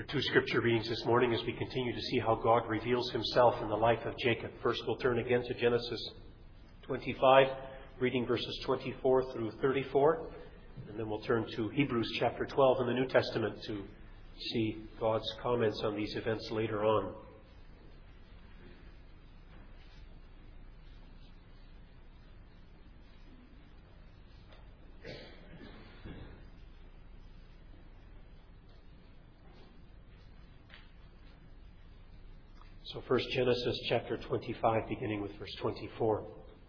Our two scripture readings this morning as we continue to see how God reveals himself in the life of Jacob. First, we'll turn again to Genesis 25, reading verses 24 through 34. And then we'll turn to Hebrews chapter 12 in the New Testament to see God's comments on these events later on. So first, Genesis chapter 25, beginning with verse 24.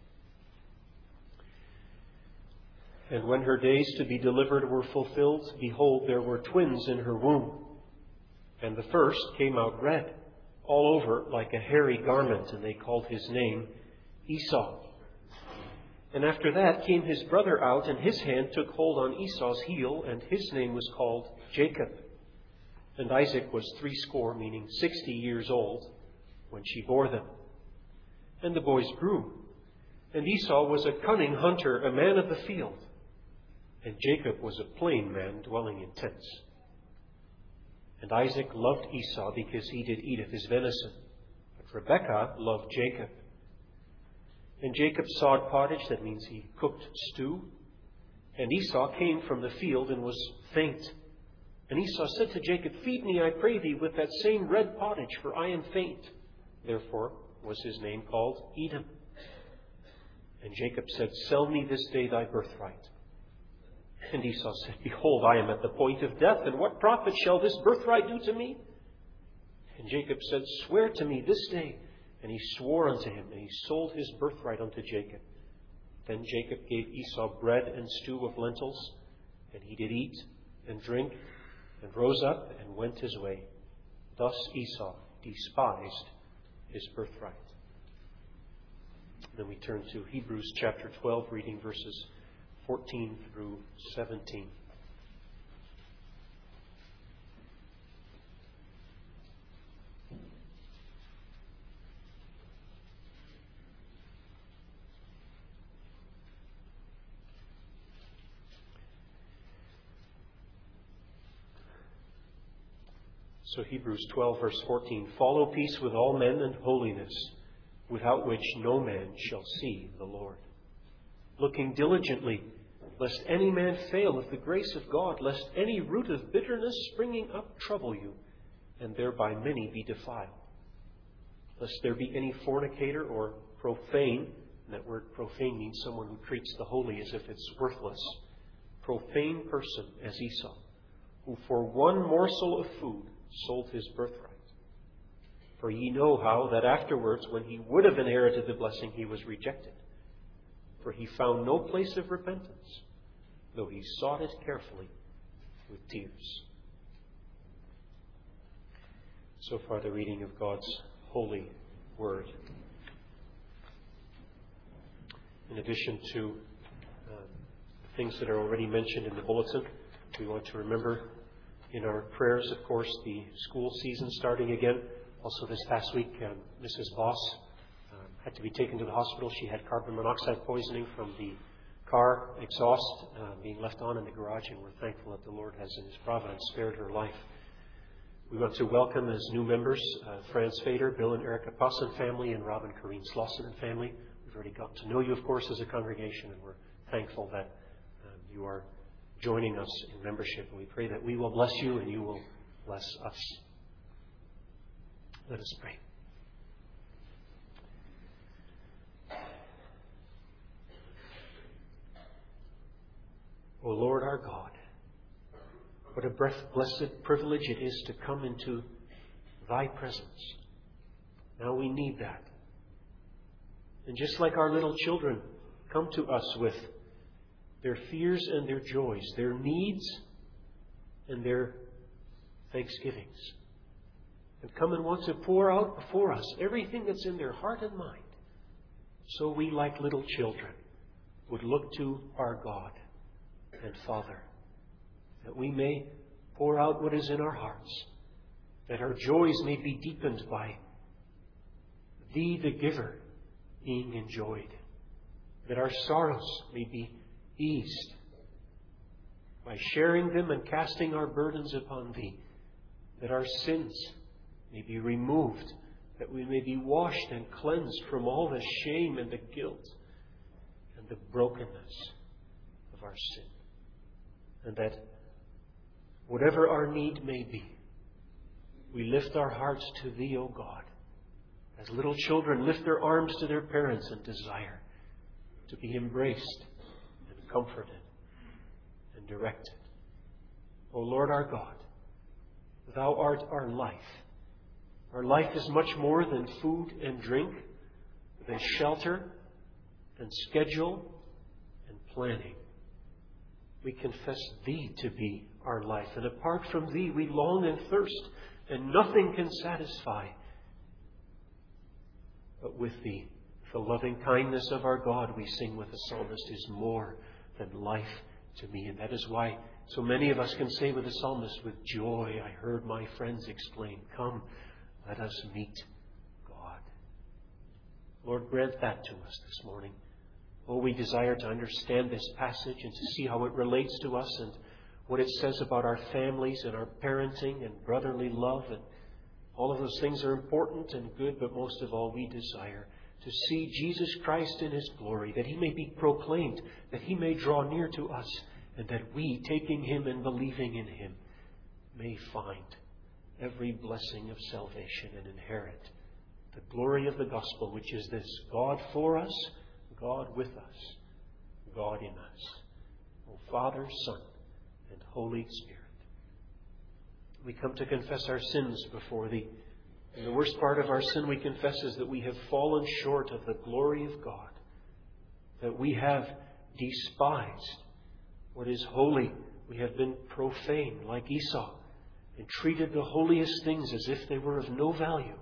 And when her days to be delivered were fulfilled, behold, there were twins in her womb. And the first came out red, all over like a hairy garment, and they called his name Esau. And after that came his brother out, and his hand took hold on Esau's heel, and his name was called Jacob. And Isaac was 60, meaning 60 years old, when she bore them. And the boys grew. And Esau was a cunning hunter, a man of the field. And Jacob was a plain man, dwelling in tents. And Isaac loved Esau because he did eat of his venison. But Rebekah loved Jacob. And Jacob sawed pottage, that means he cooked stew. And Esau came from the field and was faint. And Esau said to Jacob, "Feed me, I pray thee, with that same red pottage, for I am faint." Therefore was his name called Edom. And Jacob said, "Sell me this day thy birthright." And Esau said, "Behold, I am at the point of death, and what profit shall this birthright do to me?" And Jacob said, "Swear to me this day." And he swore unto him, and he sold his birthright unto Jacob. Then Jacob gave Esau bread and stew of lentils, and he did eat and drink, and rose up and went his way. Thus Esau despised his birthright. Then we turn to Hebrews chapter 12, reading verses 14 through 17. So Hebrews 12, verse 14, "Follow peace with all men and holiness, without which no man shall see the Lord. Looking diligently, lest any man fail of the grace of God, lest any root of bitterness springing up trouble you, and thereby many be defiled. Lest there be any fornicator or profane," and that word profane means someone who treats the holy as if it's worthless, "profane person as Esau, who for one morsel of food sold his birthright. For ye know how that afterwards, when he would have inherited the blessing, he was rejected. For he found no place of repentance, though he sought it carefully with tears." So far the reading of God's holy word. In addition to things that are already mentioned in the bulletin, we want to remember in our prayers, of course, the school season starting again. Also this past week, Mrs. Voss had to be taken to the hospital. She had carbon monoxide poisoning from the car exhaust being left on in the garage, and we're thankful that the Lord has in His providence spared her life. We want to welcome as new members Franz Fader, Bill and Erica Posson family, and Rob and Corrine Slauson and family. We've already got to know you, of course, as a congregation, and we're thankful that you are joining us in membership. And we pray that we will bless you and you will bless us. Let us pray. O Lord our God, what a blessed privilege it is to come into Thy presence. Now we need that. And just like our little children come to us with their fears and their joys, their needs and their thanksgivings, and come and want to pour out before us everything that's in their heart and mind, so we, like little children, would look to our God and Father, that we may pour out what is in our hearts, that our joys may be deepened by Thee, the giver, being enjoyed, that our sorrows may be eased by sharing them and casting our burdens upon Thee, that our sins may be removed, that we may be washed and cleansed from all the shame and the guilt and the brokenness of our sin. And that whatever our need may be, we lift our hearts to Thee, O God, as little children lift their arms to their parents and desire to be embraced and comforted and directed. O Lord our God, Thou art our life. Our life is much more than food and drink, than shelter and schedule and planning. We confess Thee to be our life, and apart from Thee we long and thirst, and nothing can satisfy. But with Thee, the loving kindness of our God, we sing with the psalmist, is more than life to me. And that is why so many of us can say with the psalmist, with joy I heard my friends exclaim, come, let us meet God. Lord, grant that to us this morning. Oh, we desire to understand this passage and to see how it relates to us and what it says about our families and our parenting and brotherly love. And all of those things are important and good, but most of all, we desire to see Jesus Christ in His glory, that He may be proclaimed, that He may draw near to us, and that we, taking Him and believing in Him, may find every blessing of salvation and inherit the glory of the gospel, which is this: God for us, God with us, God in us. O Father, Son, and Holy Spirit. We come to confess our sins before Thee. And the worst part of our sin we confess is that we have fallen short of the glory of God, that we have despised what is holy. We have been profane like Esau and treated the holiest things as if they were of no value.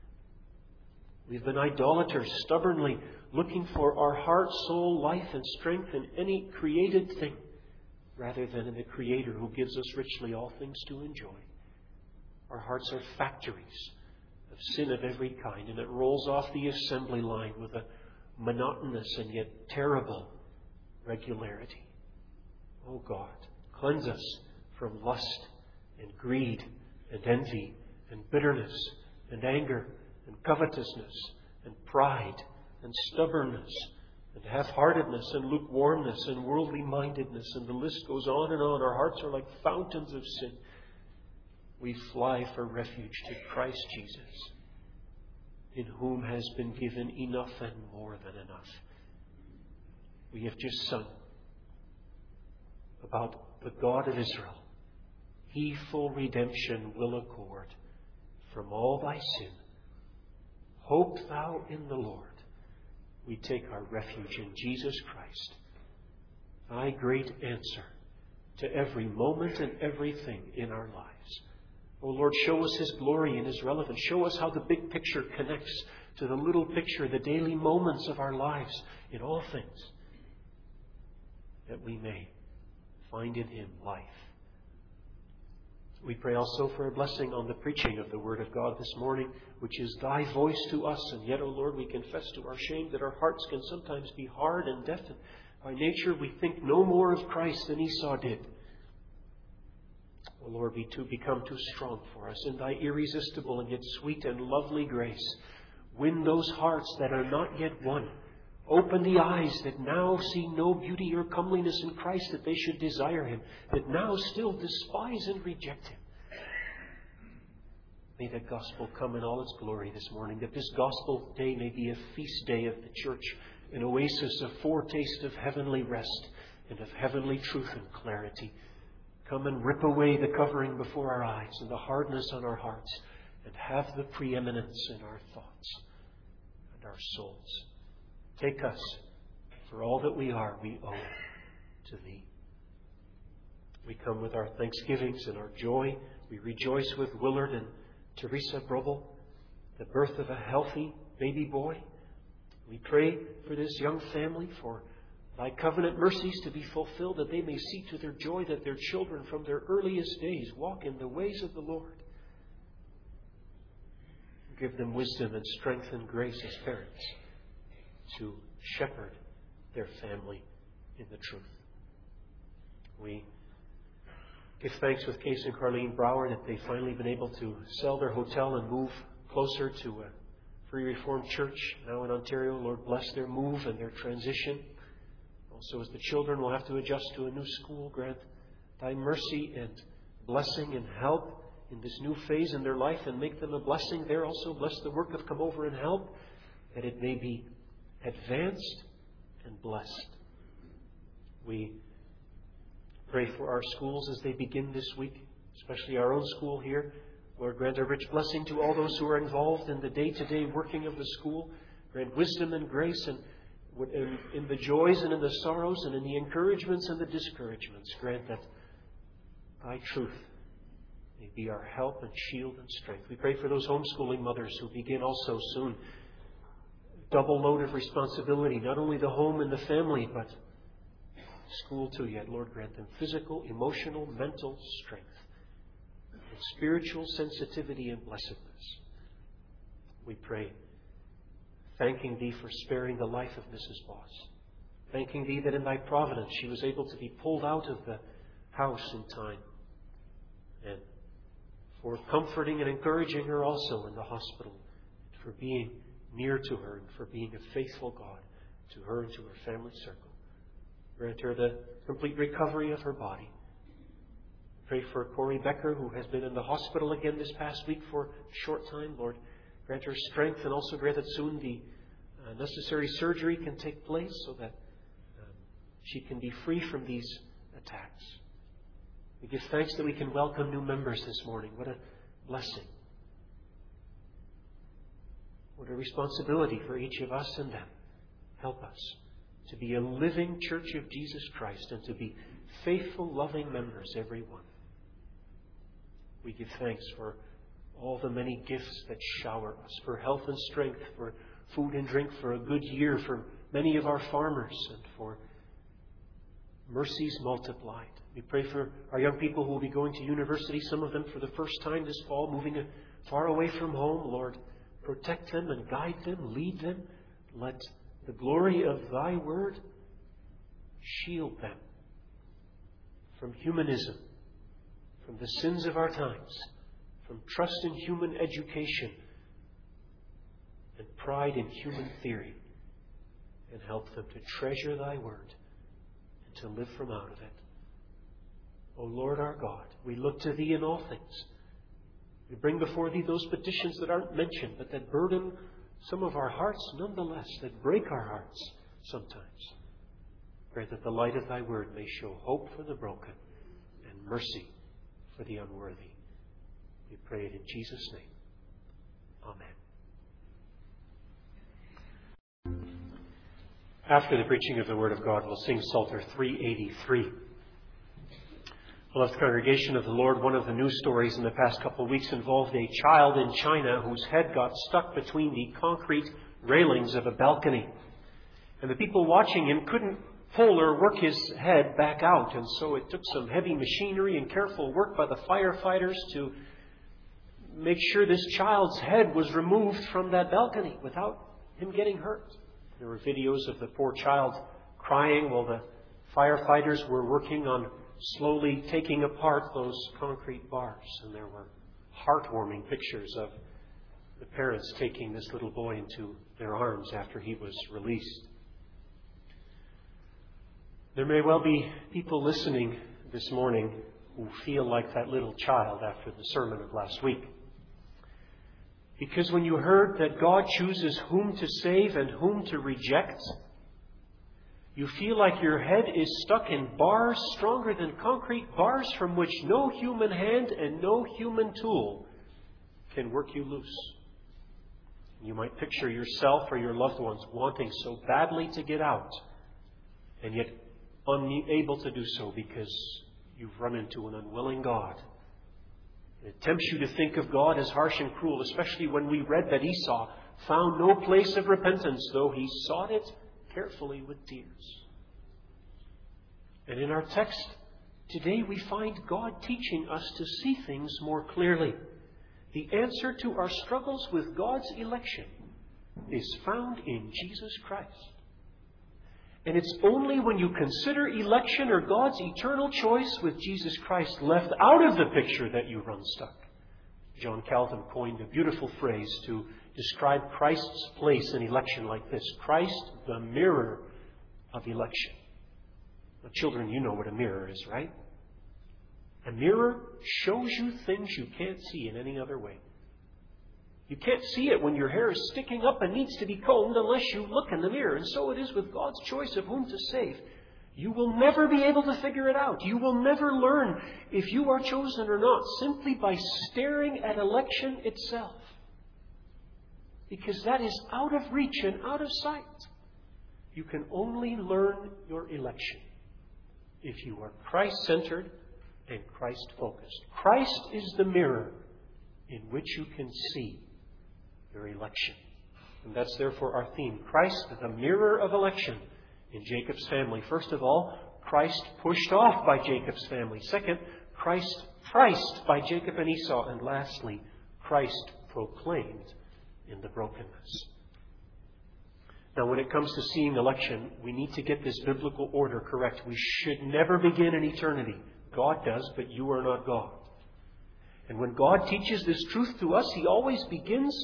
We've been idolaters, stubbornly looking for our heart, soul, life, and strength in any created thing, rather than in the Creator who gives us richly all things to enjoy. Our hearts are factories of sin of every kind, and it rolls off the assembly line with a monotonous and yet terrible regularity. Oh God, cleanse us from lust and greed and envy and bitterness and anger and covetousness and pride and stubbornness and half-heartedness and lukewarmness and worldly mindedness, and the list goes on and on. Our hearts are like fountains of sin. We fly for refuge to Christ Jesus, in whom has been given enough and more than enough. We have just sung about the God of Israel. He full redemption will accord from all thy sin. Hope thou in the Lord. We take our refuge in Jesus Christ, thy great answer to every moment and everything in our lives. O Lord, show us His glory and His relevance. Show us how the big picture connects to the little picture, the daily moments of our lives in all things, that we may find in Him life. We pray also for a blessing on the preaching of the Word of God this morning, which is Thy voice to us. And yet, O Lord, we confess to our shame that our hearts can sometimes be hard and deafened. By nature, we think no more of Christ than Esau did. O Lord, we too become too strong for us. In Thy irresistible and yet sweet and lovely grace, win those hearts that are not yet won. Open the eyes that now see no beauty or comeliness in Christ, that they should desire Him, that now still despise and reject Him. May the gospel come in all its glory this morning, that this gospel day may be a feast day of the church, an oasis, a foretaste of heavenly rest and of heavenly truth and clarity. Come and rip away the covering before our eyes and the hardness on our hearts, and have the preeminence in our thoughts and our souls. Take us, for all that we are, we owe to Thee. We come with our thanksgivings and our joy. We rejoice with Willard and Teresa Brubble, the birth of a healthy baby boy. We pray for this young family, for Thy covenant mercies to be fulfilled, that they may see to their joy that their children from their earliest days walk in the ways of the Lord. Give them wisdom and strength and grace as parents to shepherd their family in the truth. We Give thanks with Case and Carlene Brower that they've finally been able to sell their hotel and move closer to a Free Reformed Church now in Ontario. Lord, bless their move and their transition. Also, as the children will have to adjust to a new school, grant Thy mercy and blessing and help in this new phase in their life and make them a blessing there. Also, bless the work of Come Over and Help, that it may be advanced and blessed. We pray for our schools as they begin this week, especially our own school here. Lord, grant a rich blessing to all those who are involved in the day-to-day working of the school. Grant wisdom and grace and in the joys and in the sorrows and in the encouragements and the discouragements. Grant that Thy truth may be our help and shield and strength. We pray for those homeschooling mothers who begin also soon. Double load of responsibility, not only the home and the family, but school too. Yet, Lord, grant them physical, emotional, mental strength and spiritual sensitivity and blessedness. We pray, thanking Thee for sparing the life of Mrs. Boss. Thanking Thee that in Thy providence she was able to be pulled out of the house in time. And for comforting and encouraging her also in the hospital. For being near to her and for being a faithful God to her and to her family circle. Grant her the complete recovery of her body. Pray for Corey Becker, who has been in the hospital again this past week for a short time. Lord, grant her strength and also grant that soon the necessary surgery can take place so that she can be free from these attacks. We give thanks that we can welcome new members this morning. What a blessing. What a responsibility for each of us and them. Help us to be a living Church of Jesus Christ and to be faithful, loving members, every one. We give thanks for all the many gifts that shower us, for health and strength, for food and drink, for a good year, for many of our farmers, and for mercies multiplied. We pray for our young people who will be going to university, some of them for the first time this fall, moving far away from home. Lord, protect them and guide them, lead them. Let the glory of Thy Word shield them from humanism, from the sins of our times, from trust in human education and pride in human theory, and help them to treasure Thy Word and to live from out of it. O Lord our God, we look to Thee in all things. We bring before Thee those petitions that aren't mentioned, but that burden some of our hearts nonetheless, that break our hearts sometimes. Pray that the light of Thy Word may show hope for the broken and mercy for the unworthy. We pray it in Jesus' name. Amen. After the preaching of the Word of God, we'll sing Psalter 383. Beloved congregation of the Lord, one of the news stories in the past couple of weeks involved a child in China whose head got stuck between the concrete railings of a balcony. And the people watching him couldn't pull or work his head back out. And so it took some heavy machinery and careful work by the firefighters to make sure this child's head was removed from that balcony without him getting hurt. There were videos of the poor child crying while the firefighters were working on slowly taking apart those concrete bars. And there were heartwarming pictures of the parents taking this little boy into their arms after he was released. There may well be people listening this morning who feel like that little child after the sermon of last week. Because when you heard that God chooses whom to save and whom to reject, you feel like your head is stuck in bars stronger than concrete, bars from which no human hand and no human tool can work you loose. You might picture yourself or your loved ones wanting so badly to get out, and yet unable to do so because you've run into an unwilling God. It tempts you to think of God as harsh and cruel, especially when we read that Esau found no place of repentance, though he sought it carefully with tears. And in our text today, we find God teaching us to see things more clearly. The answer to our struggles with God's election is found in Jesus Christ. And it's only when you consider election or God's eternal choice with Jesus Christ left out of the picture that you run stuck. John Calvin coined a beautiful phrase to describe Christ's place in election like this: Christ, the mirror of election. Now, children, you know what a mirror is, right? A mirror shows you things you can't see in any other way. You can't see it when your hair is sticking up and needs to be combed unless you look in the mirror. And so it is with God's choice of whom to save. You will never be able to figure it out. You will never learn if you are chosen or not simply by staring at election itself. Because that is out of reach and out of sight. You can only learn your election if you are Christ-centered and Christ-focused. Christ is the mirror in which you can see your election. And that's therefore our theme. Christ, the mirror of election in Jacob's family. First of all, Christ pushed off by Jacob's family. Second, Christ priced by Jacob and Esau. And lastly, Christ proclaimed in the brokenness. Now, when it comes to seeing election, we need to get this biblical order correct. We should never begin in eternity. God does, but you are not God. And when God teaches this truth to us, He always begins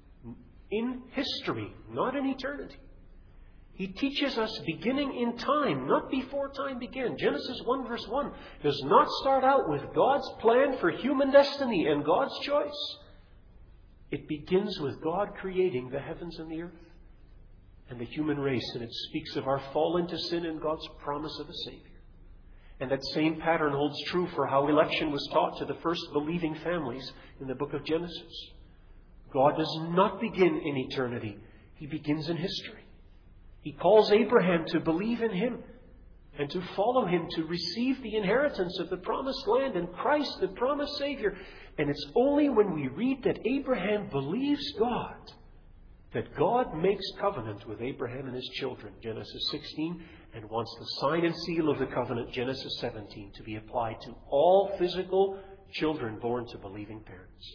in history, not in eternity. He teaches us beginning in time, not before time began. Genesis 1 verse 1 does not start out with God's plan for human destiny and God's choice. It begins with God creating the heavens and the earth and the human race, and it speaks of our fall into sin and God's promise of a Savior. And that same pattern holds true for how election was taught to the first believing families in the book of Genesis. God does not begin in eternity. He begins in history. He calls Abraham to believe in Him and to follow Him to receive the inheritance of the promised land and Christ, the promised Savior. And it's only when we read that Abraham believes God that God makes covenant with Abraham and his children, Genesis 16, and wants the sign and seal of the covenant, Genesis 17, to be applied to all physical children born to believing parents.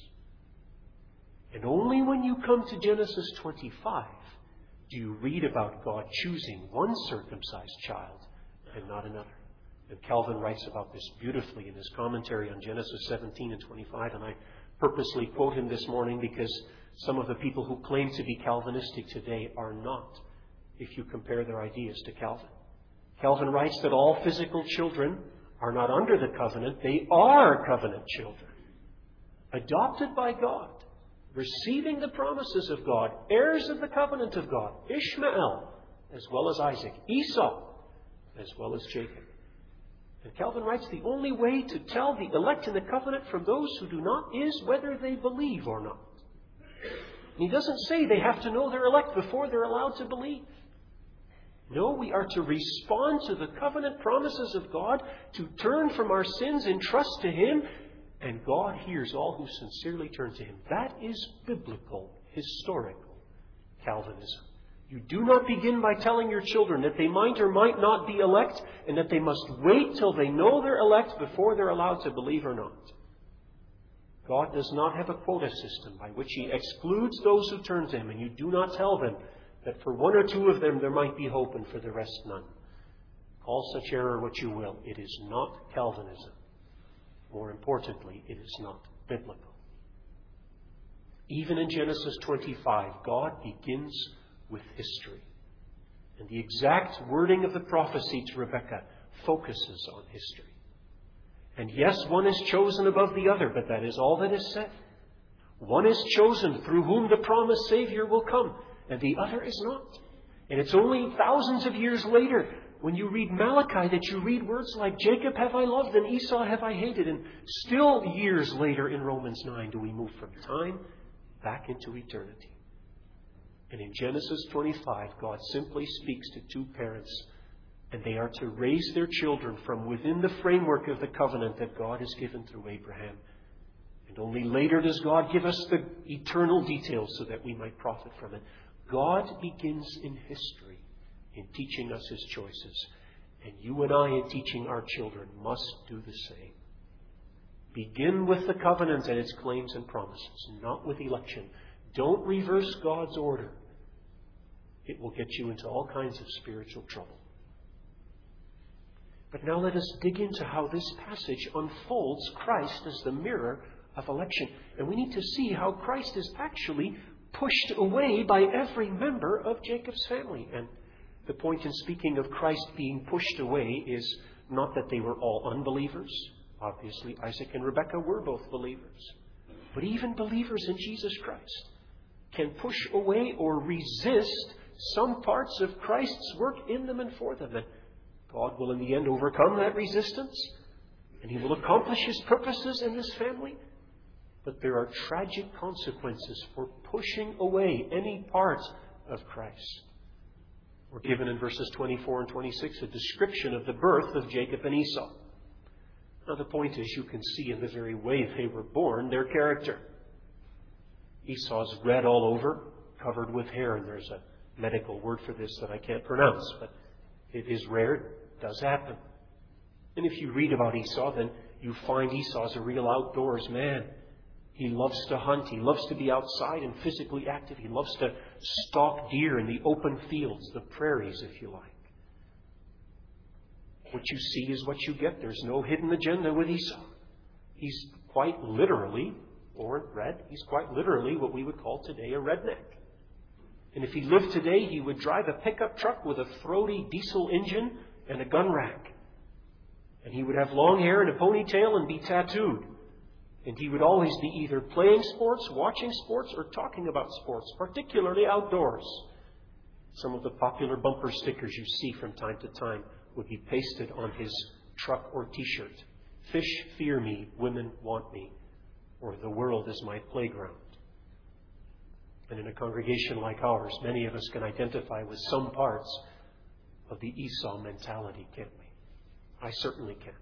And only when you come to Genesis 25 do you read about God choosing one circumcised child and not another. And Calvin writes about this beautifully in his commentary on Genesis 17 and 25, and I purposely quote him this morning because some of the people who claim to be Calvinistic today are not, if you compare their ideas to Calvin. Calvin writes that all physical children are not under the covenant. They are covenant children, adopted by God, receiving the promises of God, heirs of the covenant of God, Ishmael as well as Isaac, Esau as well as Jacob. And Calvin writes the only way to tell the elect in the covenant from those who do not is whether they believe or not. And he doesn't say they have to know they're elect before they're allowed to believe. No, we are to respond to the covenant promises of God, to turn from our sins and trust to Him, and God hears all who sincerely turn to Him. That is biblical, historical Calvinism. You do not begin by telling your children that they might or might not be elect, and that they must wait till they know they're elect before they're allowed to believe or not. God does not have a quota system by which He excludes those who turn to Him, and you do not tell them that for one or two of them there might be hope and for the rest none. Call such error what you will. It is not Calvinism. More importantly, it is not biblical. Even in Genesis 25, God begins with history. And the exact wording of the prophecy to Rebekah focuses on history. And yes, one is chosen above the other, but that is all that is said. One is chosen through whom the promised Savior will come, and the other is not. And it's only thousands of years later, when you read Malachi, that you read words like, Jacob have I loved and Esau have I hated. And still years later in Romans 9 do we move from time back into eternity. And in Genesis 25, God simply speaks to two parents, and they are to raise their children from within the framework of the covenant that God has given through Abraham. And only later does God give us the eternal details so that we might profit from it. God begins in history in teaching us His choices. And you and I, in teaching our children, must do the same. Begin with the covenant and its claims and promises, not with election. Don't reverse God's order. It will get you into all kinds of spiritual trouble. But now let us dig into how this passage unfolds Christ as the mirror of election. And we need to see how Christ is actually pushed away by every member of Jacob's family. And the point in speaking of Christ being pushed away is not that they were all unbelievers. Obviously, Isaac and Rebekah were both believers. But even believers in Jesus Christ can push away or resist some parts of Christ's work in them and for them. And God will in the end overcome that resistance, and He will accomplish His purposes in this family. But there are tragic consequences for pushing away any part of Christ. We're given in verses 24 and 26 a description of the birth of Jacob and Esau. Now the point is, you can see in the very way they were born their character. Esau's red all over, covered with hair, and there's a medical word for this that I can't pronounce, but it is rare, it does happen. And if you read about Esau, then you find Esau's a real outdoors man. He loves to hunt. He loves to be outside and physically active. He loves to stalk deer in the open fields, the prairies, if you like. What you see is what you get. There's no hidden agenda with Esau. He's quite literally, or red, he's quite literally what we would call today a redneck. And if he lived today, he would drive a pickup truck with a throaty diesel engine and a gun rack. And he would have long hair and a ponytail and be tattooed. And he would always be either playing sports, watching sports, or talking about sports, particularly outdoors. Some of the popular bumper stickers you see from time to time would be pasted on his truck or T-shirt. Fish fear me, women want me, or the world is my playground. And in a congregation like ours, many of us can identify with some parts of the Esau mentality, can't we? I certainly can.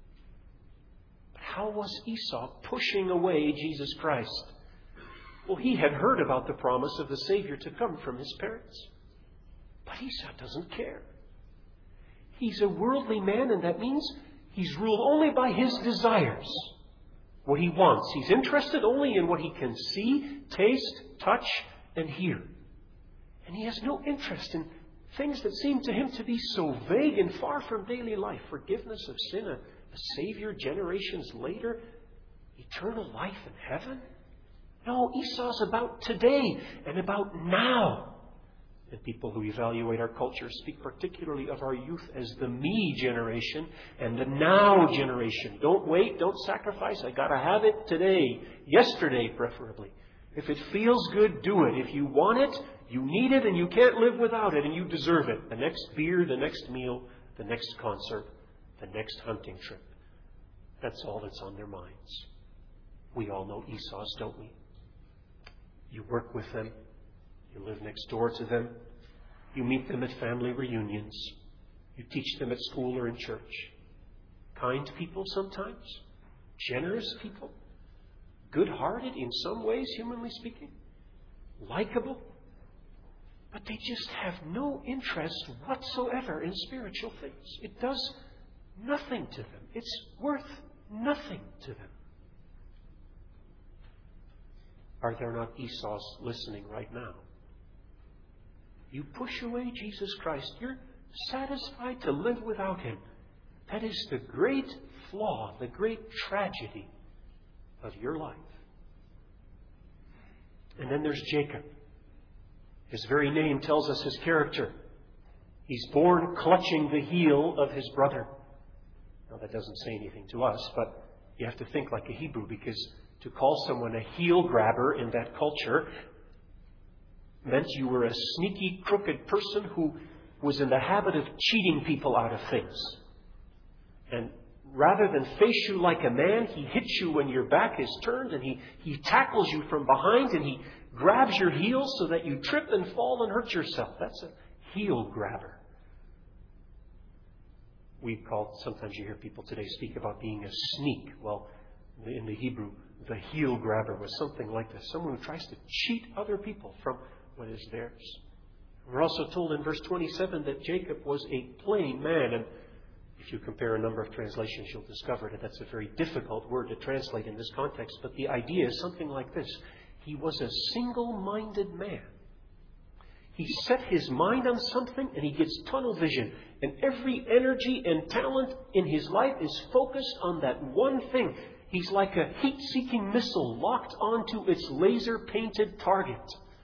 How was Esau pushing away Jesus Christ? Well, he had heard about the promise of the Savior to come from his parents. But Esau doesn't care. He's a worldly man, and that means he's ruled only by his desires. What he wants. He's interested only in what he can see, taste, touch, and hear. And he has no interest in things that seem to him to be so vague and far from daily life. Forgiveness of sin, a Savior generations later, eternal life in heaven. No, Esau's about today and about now. And people who evaluate our culture speak particularly of our youth as the me generation and the now generation. Don't wait, don't sacrifice. I got to have it today, yesterday preferably. If it feels good, do it. If you want it, you need it, and you can't live without it, and you deserve it. The next beer, the next meal, the next concert, the next hunting trip. That's all that's on their minds. We all know Esau's, don't we? You work with them. You live next door to them. You meet them at family reunions. You teach them at school or in church. Kind people sometimes. Generous people. Good-hearted in some ways, humanly speaking. Likeable. But they just have no interest whatsoever in spiritual things. It does nothing to them. It's worth nothing to them. Are there not Esau's listening right now? You push away Jesus Christ. You're satisfied to live without Him. That is the great flaw, the great tragedy of your life. And then there's Jacob. His very name tells us his character. He's born clutching the heel of his brother. Now, that doesn't say anything to us, but you have to think like a Hebrew, because to call someone a heel grabber in that culture meant you were a sneaky, crooked person who was in the habit of cheating people out of things. And rather than face you like a man, he hits you when your back is turned, and he tackles you from behind, and he grabs your heels so that you trip and fall and hurt yourself. That's a heel grabber. Sometimes you hear people today speak about being a sneak. Well, in the Hebrew, the heel grabber was something like this. Someone who tries to cheat other people from what is theirs. We're also told in verse 27 that Jacob was a plain man. And if you compare a number of translations, you'll discover that that's a very difficult word to translate in this context. But the idea is something like this. He was a single-minded man. He set his mind on something and he gets tunnel vision. And every energy and talent in his life is focused on that one thing. He's like a heat-seeking missile locked onto its laser-painted target.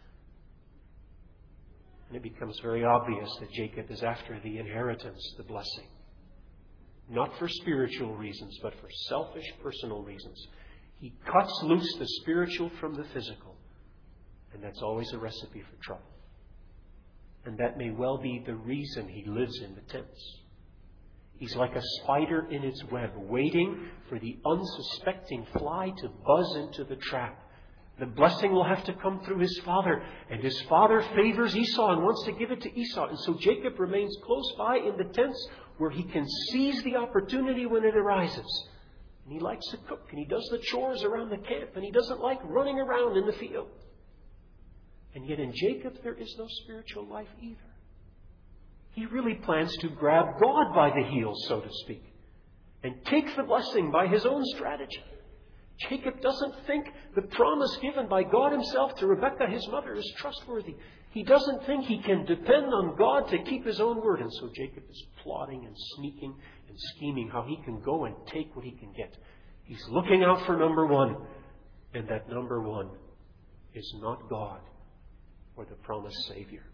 And it becomes very obvious that Jacob is after the inheritance, the blessing. Not for spiritual reasons, but for selfish, personal reasons. He cuts loose the spiritual from the physical. And that's always a recipe for trouble. And that may well be the reason he lives in the tents. He's like a spider in its web, waiting for the unsuspecting fly to buzz into the trap. The blessing will have to come through his father. And his father favors Esau and wants to give it to Esau. And so Jacob remains close by in the tents where he can seize the opportunity when it arises. And he likes to cook, and he does the chores around the camp, and he doesn't like running around in the field. And yet in Jacob there is no spiritual life either. He really plans to grab God by the heels, so to speak, and take the blessing by his own strategy. Jacob doesn't think the promise given by God himself to Rebekah, his mother, is trustworthy. He doesn't think he can depend on God to keep his own word. And so Jacob is plotting and sneaking and scheming how he can go and take what he can get. He's looking out for number one. And that number one is not God or the promised Savior.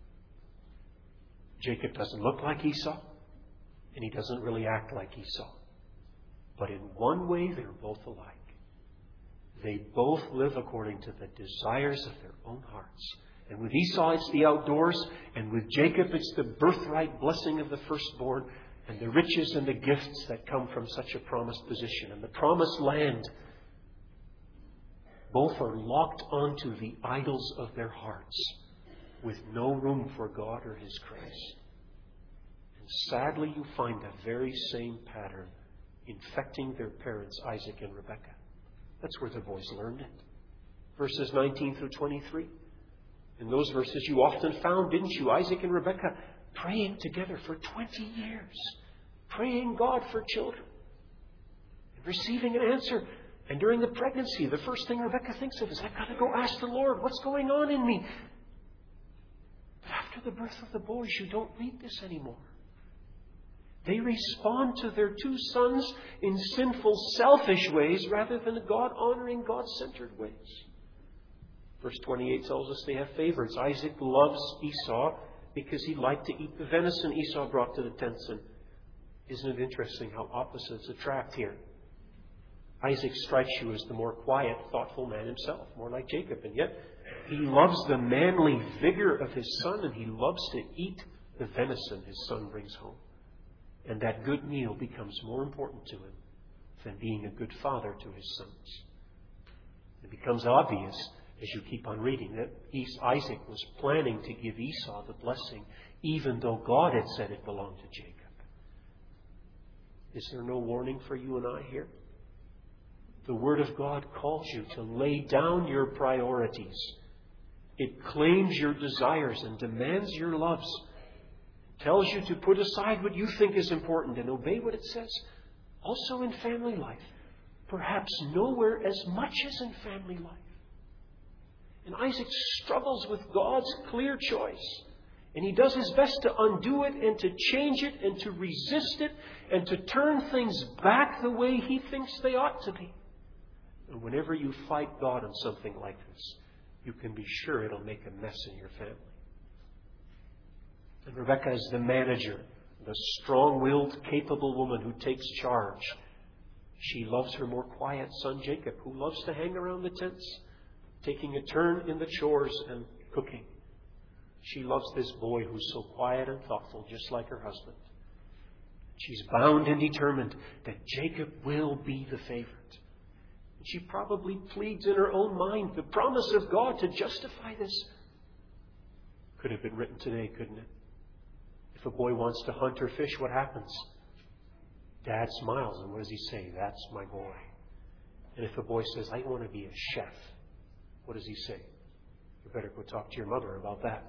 Jacob doesn't look like Esau, and he doesn't really act like Esau. But in one way, they're both alike. They both live according to the desires of their own hearts. And with Esau, it's the outdoors. And with Jacob, it's the birthright blessing of the firstborn and the riches and the gifts that come from such a promised position and the promised land. Both are locked onto the idols of their hearts with no room for God or His Christ. And sadly, you find that very same pattern infecting their parents, Isaac and Rebekah. That's where the boys learned it. Verses 19 through 23. In those verses you often found, didn't you, Isaac and Rebekah praying together for 20 years. Praying God for children. And receiving an answer. And during the pregnancy, the first thing Rebekah thinks of is, I've got to go ask the Lord, what's going on in me? But after the birth of the boys, you don't read this anymore. They respond to their two sons in sinful, selfish ways rather than God-honoring, God-centered ways. Verse 28 tells us they have favorites. Isaac loves Esau because he liked to eat the venison Esau brought to the tents. And isn't it interesting how opposites attract here? Isaac strikes you as the more quiet, thoughtful man himself, more like Jacob. And yet he loves the manly vigor of his son, and he loves to eat the venison his son brings home. And that good meal becomes more important to him than being a good father to his sons. It becomes obvious as you keep on reading that Isaac was planning to give Esau the blessing even though God had said it belonged to Jacob. Is there no warning for you and I here? The Word of God calls you to lay down your priorities. It claims your desires and demands your loves. Tells you to put aside what you think is important and obey what it says. Also in family life. Perhaps nowhere as much as in family life. And Isaac struggles with God's clear choice. And he does his best to undo it and to change it and to resist it and to turn things back the way he thinks they ought to be. And whenever you fight God on something like this, you can be sure it'll make a mess in your family. And Rebekah is the manager, the strong-willed, capable woman who takes charge. She loves her more quiet son Jacob, who loves to hang around the tents, taking a turn in the chores and cooking. She loves this boy who's so quiet and thoughtful, just like her husband. She's bound and determined that Jacob will be the favorite. And she probably pleads in her own mind the promise of God to justify this. Could have been written today, couldn't it? If a boy wants to hunt or fish, what happens? Dad smiles, and what does he say? That's my boy. And if a boy says, I want to be a chef, what does he say? You better go talk to your mother about that.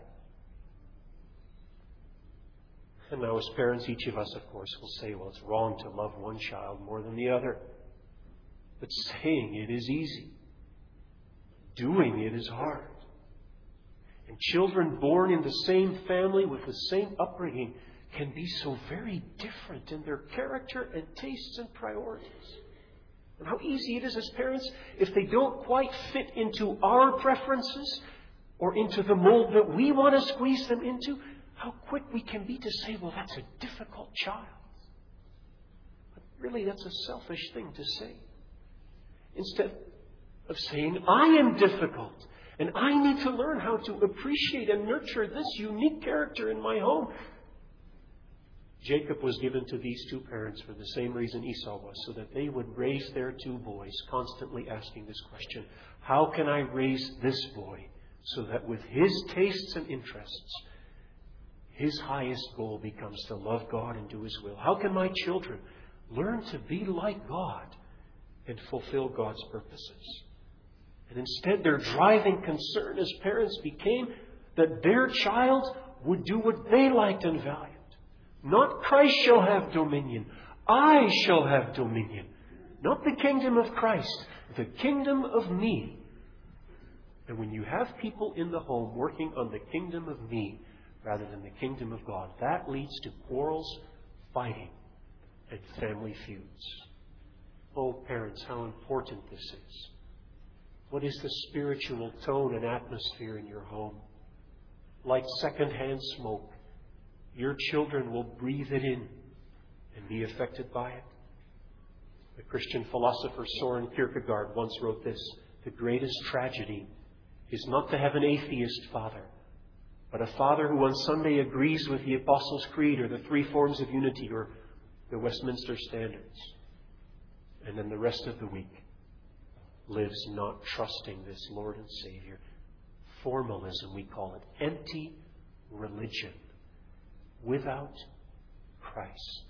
And now as parents, each of us, of course, will say, well, it's wrong to love one child more than the other. But saying it is easy. Doing it is hard. And children born in the same family with the same upbringing can be so very different in their character and tastes and priorities. And how easy it is as parents, if they don't quite fit into our preferences or into the mold that we want to squeeze them into, how quick we can be to say, well, that's a difficult child. But really, that's a selfish thing to say. Instead of saying, I am difficult, and I need to learn how to appreciate and nurture this unique character in my home. Jacob was given to these two parents for the same reason Esau was, so that they would raise their two boys, constantly asking this question, how can I raise this boy so that with his tastes and interests, his highest goal becomes to love God and do His will? How can my children learn to be like God and fulfill God's purposes? And instead, their driving concern as parents became that their child would do what they liked and valued. Not Christ shall have dominion. I shall have dominion. Not the kingdom of Christ, the kingdom of me. And when you have people in the home working on the kingdom of me rather than the kingdom of God, that leads to quarrels, fighting, and family feuds. Oh, parents, how important this is. What is the spiritual tone and atmosphere in your home? Like secondhand smoke, your children will breathe it in and be affected by it. The Christian philosopher Soren Kierkegaard once wrote this: the greatest tragedy is not to have an atheist father, but a father who on Sunday agrees with the Apostles' Creed or the three forms of unity or the Westminster Standards, and then the rest of the week lives not trusting this Lord and Savior. Formalism, we call it. Empty religion without Christ.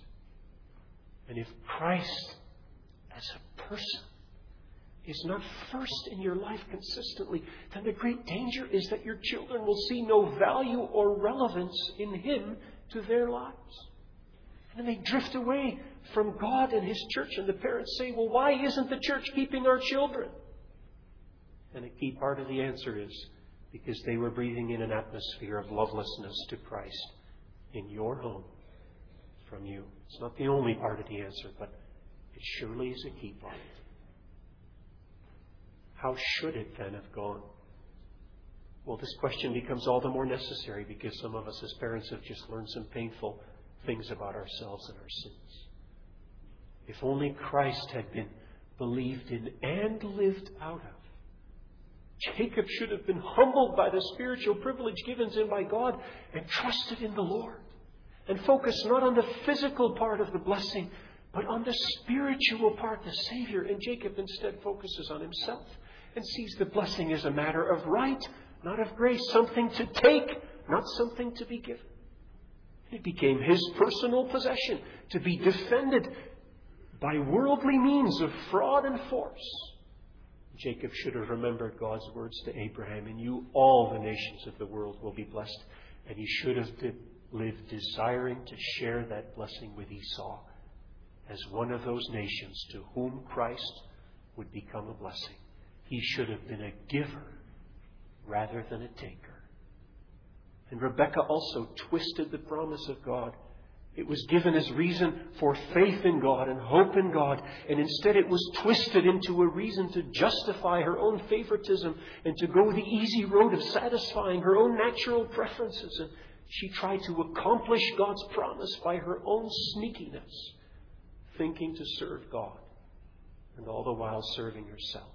And if Christ as a person is not first in your life consistently, then the great danger is that your children will see no value or relevance in Him to their lives. And then they drift away from God and His church, and the parents say, well, why isn't the church keeping our children? And a key part of the answer is because they were breathing in an atmosphere of lovelessness to Christ in your home from you. It's not the only part of the answer, but it surely is a key part. How should it then have gone? Well, this question becomes all the more necessary because some of us as parents have just learned some painful things about ourselves and our sins. If only Christ had been believed in and lived out of. Jacob should have been humbled by the spiritual privilege given to him by God and trusted in the Lord. And focused not on the physical part of the blessing, but on the spiritual part, the Savior. And Jacob instead focuses on himself and sees the blessing as a matter of right, not of grace. Something to take, not something to be given. It became his personal possession to be defended by worldly means of fraud and force. Jacob should have remembered God's words to Abraham, "In you all the nations of the world will be blessed." And he should have lived desiring to share that blessing with Esau as one of those nations to whom Christ would become a blessing. He should have been a giver rather than a taker. And Rebekah also twisted the promise of God. It was given as reason for faith in God and hope in God. And instead it was twisted into a reason to justify her own favoritism and to go the easy road of satisfying her own natural preferences. And she tried to accomplish God's promise by her own sneakiness, thinking to serve God and all the while serving herself.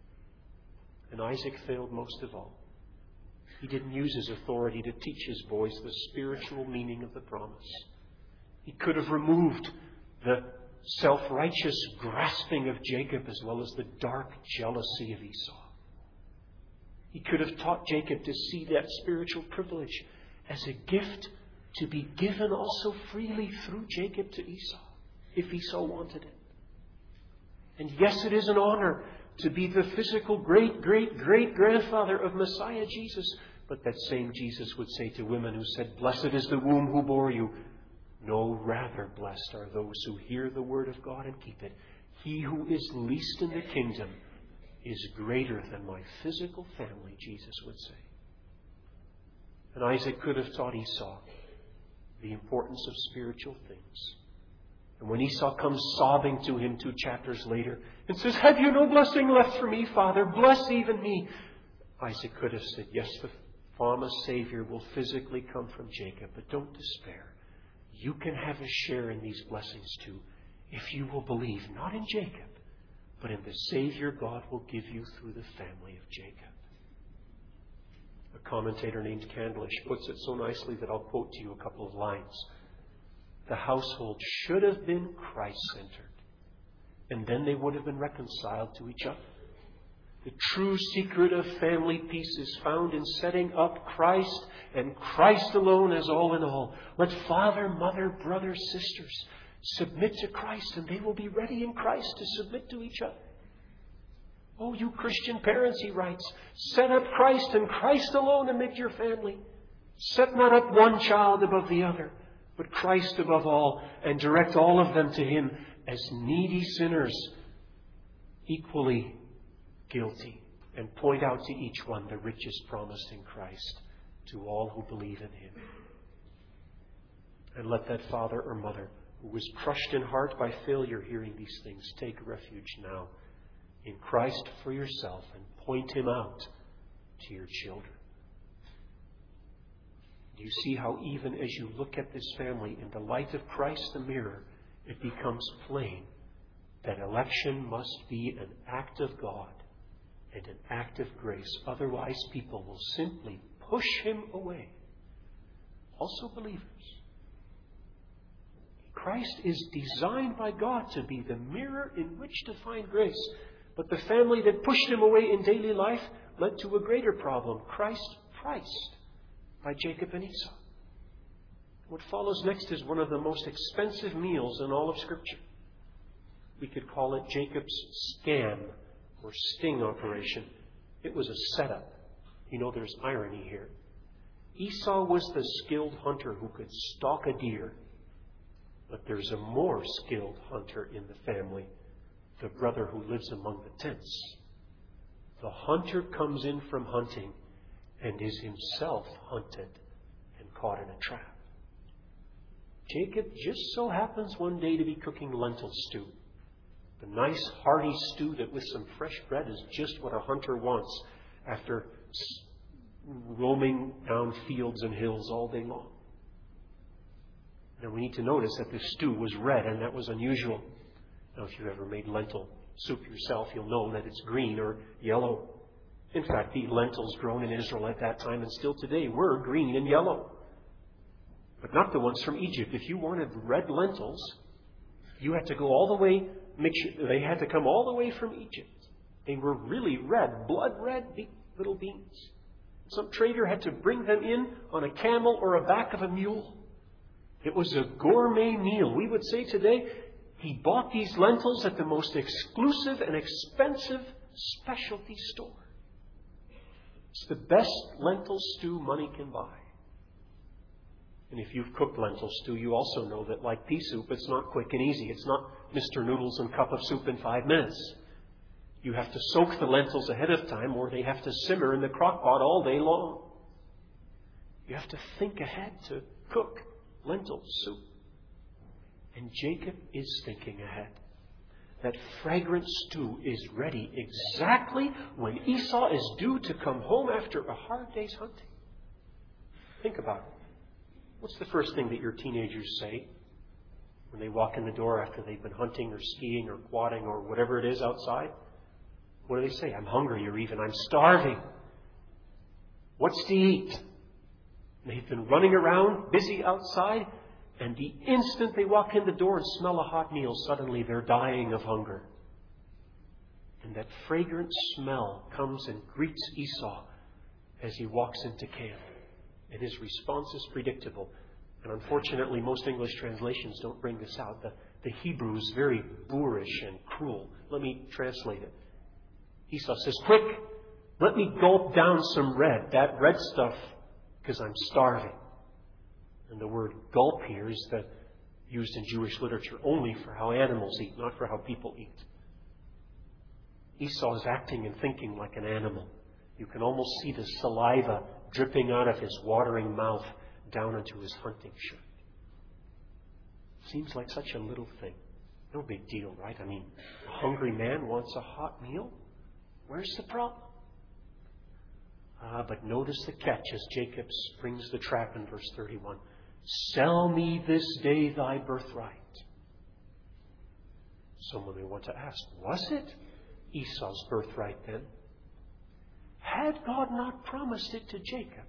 And Isaac failed most of all. He didn't use his authority to teach his boys the spiritual meaning of the promise. He could have removed the self-righteous grasping of Jacob as well as the dark jealousy of Esau. He could have taught Jacob to see that spiritual privilege as a gift to be given also freely through Jacob to Esau, if Esau wanted it. And yes, it is an honor to be the physical great-great-great-grandfather of Messiah Jesus. But that same Jesus would say to women who said, "Blessed is the womb who bore you," "No, rather blessed are those who hear the word of God and keep it. He who is least in the kingdom is greater than my physical family," Jesus would say. And Isaac could have taught Esau the importance of spiritual things. And when Esau comes sobbing to him 2 chapters later and says, "Have you no blessing left for me, Father? Bless even me." Isaac could have said, "Yes, the promised Savior will physically come from Jacob, but don't despair. You can have a share in these blessings too, if you will believe, not in Jacob, but in the Savior God will give you through the family of Jacob." A commentator named Candlish puts it so nicely that I'll quote to you a couple of lines. The household should have been Christ-centered, and then they would have been reconciled to each other. The true secret of family peace is found in setting up Christ and Christ alone as all in all. Let father, mother, brothers, sisters submit to Christ, and they will be ready in Christ to submit to each other. Oh, you Christian parents, he writes, set up Christ and Christ alone amid your family. Set not up one child above the other, but Christ above all, and direct all of them to Him as needy sinners, equally guilty, and point out to each one the riches promised in Christ to all who believe in Him. And let that father or mother who was crushed in heart by failure hearing these things take refuge now in Christ for yourself and point Him out to your children. Do you see how even as you look at this family in the light of Christ the mirror, it becomes plain that election must be an act of God and an act of grace. Otherwise, people will simply push Him away. Also believers. Christ is designed by God to be the mirror in which to find grace. But the family that pushed Him away in daily life led to a greater problem. Christ priced by Jacob and Esau. What follows next is one of the most expensive meals in all of Scripture. We could call it Jacob's scam or sting operation. It was a setup. You know, there's irony here. Esau was the skilled hunter who could stalk a deer. But there's a more skilled hunter in the family, the brother who lives among the tents. The hunter comes in from hunting and is himself hunted and caught in a trap. Jacob just so happens one day to be cooking lentil stew. The nice hearty stew that with some fresh bread is just what a hunter wants after roaming down fields and hills all day long. Now we need to notice that the stew was red, and that was unusual. Now if you've ever made lentil soup yourself, you'll know that it's green or yellow. In fact, the lentils grown in Israel at that time and still today were green and yellow. But not the ones from Egypt. If you wanted red lentils, you had to go all the way, they had to come all the way from Egypt. They were really red, blood red little beans. Some trader had to bring them in on a camel or a back of a mule. It was a gourmet meal. We would say today, he bought these lentils at the most exclusive and expensive specialty store. It's the best lentil stew money can buy. And if you've cooked lentil stew, you also know that like pea soup, it's not quick and easy. It's not Mr. Noodles and cup of soup in 5 minutes. You have to soak the lentils ahead of time, or they have to simmer in the crock pot all day long. You have to think ahead to cook lentil soup. And Jacob is thinking ahead. That fragrant stew is ready exactly when Esau is due to come home after a hard day's hunting. Think about it. What's the first thing that your teenagers say when they walk in the door after they've been hunting or skiing or quadding or whatever it is outside? What do they say? I'm hungry, or even I'm starving. What's to eat? They've been running around, busy outside, and the instant they walk in the door and smell a hot meal, suddenly they're dying of hunger. And that fragrant smell comes and greets Esau as he walks into camp. And his response is predictable. And unfortunately, most English translations don't bring this out. The Hebrew is very boorish and cruel. Let me translate it. Esau says, "Quick, let me gulp down some red, that red stuff, because I'm starving." And the word gulp here is used in Jewish literature only for how animals eat, not for how people eat. Esau is acting and thinking like an animal. You can almost see the saliva dripping out of his watering mouth down into his hunting shirt. Seems like such a little thing. No big deal, right? I mean, a hungry man wants a hot meal. Where's the problem? But notice the catch as Jacob springs the trap in verse 31. Sell me this day thy birthright. Someone may want to ask, was it Esau's birthright then? Had God not promised it to Jacob?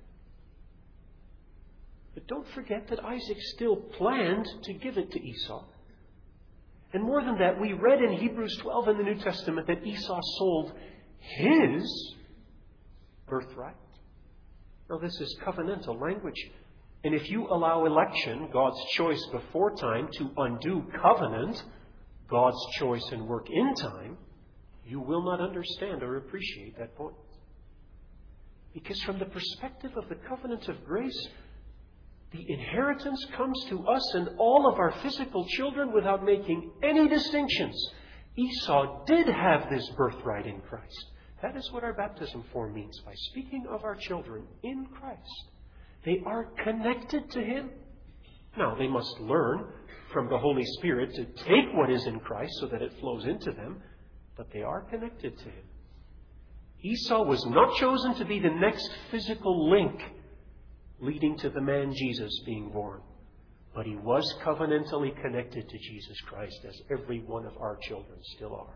But don't forget that Isaac still planned to give it to Esau. And more than that, we read in Hebrews 12 in the New Testament that Esau sold his birthright. Now, this is covenantal language. And if you allow election, God's choice before time, to undo covenant, God's choice and work in time, you will not understand or appreciate that point. Because from the perspective of the covenant of grace, the inheritance comes to us and all of our physical children without making any distinctions. Esau did have this birthright in Christ. That is what our baptism form means by speaking of our children in Christ. They are connected to Him. Now, they must learn from the Holy Spirit to take what is in Christ so that it flows into them, but they are connected to Him. Esau was not chosen to be the next physical link leading to the man Jesus being born, but he was covenantally connected to Jesus Christ, as every one of our children still are.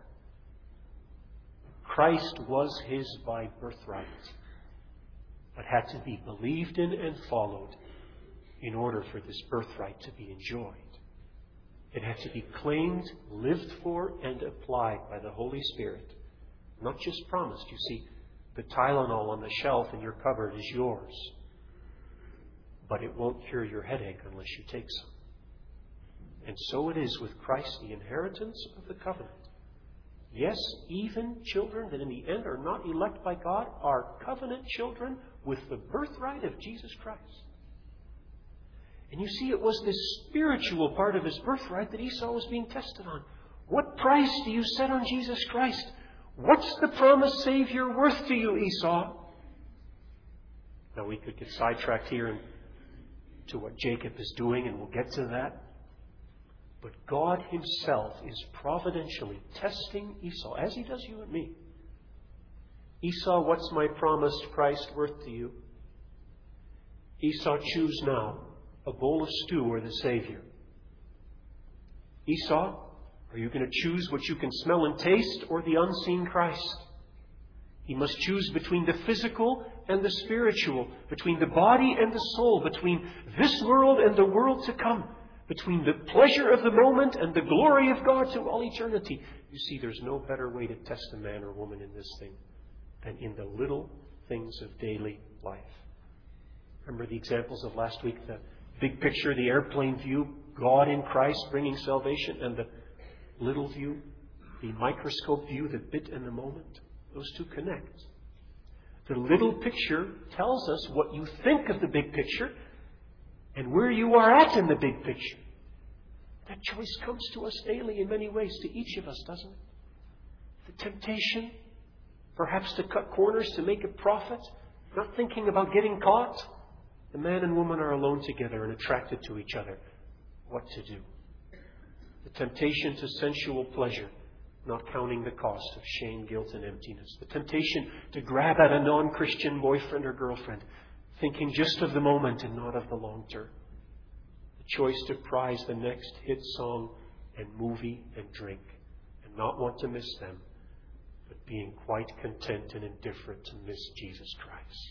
Christ was his by birthright, but had to be believed in and followed in order for this birthright to be enjoyed. It had to be claimed, lived for, and applied by the Holy Spirit, not just promised. You see, the Tylenol on the shelf in your cupboard is yours, but it won't cure your headache unless you take some. And so it is with Christ, the inheritance of the covenant. Yes, even children that in the end are not elect by God are covenant children with the birthright of Jesus Christ. And you see, it was this spiritual part of his birthright that Esau was being tested on. What price do you set on Jesus Christ? What's the promised Savior worth to you, Esau? Now, we could get sidetracked here and to what Jacob is doing, and we'll get to that. But God himself is providentially testing Esau, as he does you and me. Esau, what's my promised Christ worth to you? Esau, choose now, a bowl of stew or the Savior. Esau, are you going to choose what you can smell and taste or the unseen Christ? He must choose between the physical and the spiritual, between the body and the soul, between this world and the world to come, between the pleasure of the moment and the glory of God to all eternity. You see, there's no better way to test a man or woman in this thing than in the little things of daily life. Remember the examples of last week, the big picture, the airplane view, God in Christ bringing salvation, and the little view, the microscope view, the bit and the moment. Those two connect. The little picture tells us what you think of the big picture and where you are at in the big picture. That choice comes to us daily in many ways, to each of us, doesn't it? The temptation, perhaps to cut corners, to make a profit, not thinking about getting caught. The man and woman are alone together and attracted to each other. What to do? The temptation to sensual pleasure, not counting the cost of shame, guilt, and emptiness. The temptation to grab at a non-Christian boyfriend or girlfriend, thinking just of the moment and not of the long term. The choice to prize the next hit song and movie and drink and not want to miss them, but being quite content and indifferent to miss Jesus Christ.